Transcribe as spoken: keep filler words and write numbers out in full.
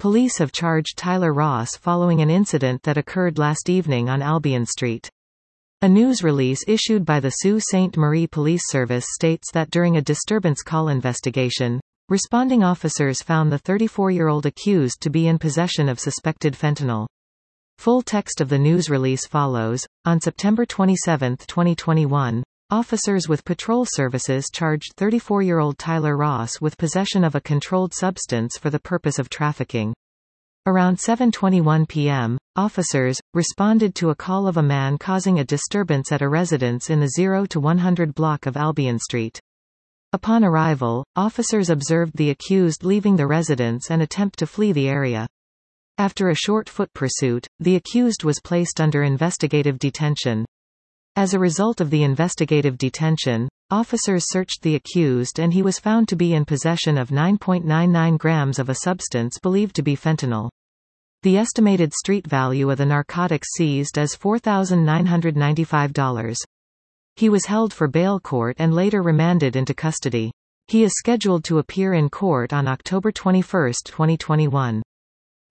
Police have charged Tyler Ross following an incident that occurred last evening on Albion Street. A news release issued by the Sault Ste. Marie Police Service states that during a disturbance call investigation, responding officers found the thirty-four-year-old accused to be in possession of suspected fentanyl. Full text of the news release follows. On September twenty-seventh, twenty twenty-one, officers with patrol services charged thirty-four-year-old Tyler Ross with possession of a controlled substance for the purpose of trafficking. Around seven twenty-one p m, officers responded to a call of a man causing a disturbance at a residence in the zero to one hundred block of Albion Street. Upon arrival, officers observed the accused leaving the residence and attempt to flee the area. After a short foot pursuit, the accused was placed under investigative detention. As a result of the investigative detention, officers searched the accused and he was found to be in possession of nine point nine nine grams of a substance believed to be fentanyl. The estimated street value of the narcotics seized is four thousand nine hundred ninety-five dollars. He was held for bail court and later remanded into custody. He is scheduled to appear in court on October twenty-first, twenty twenty-one.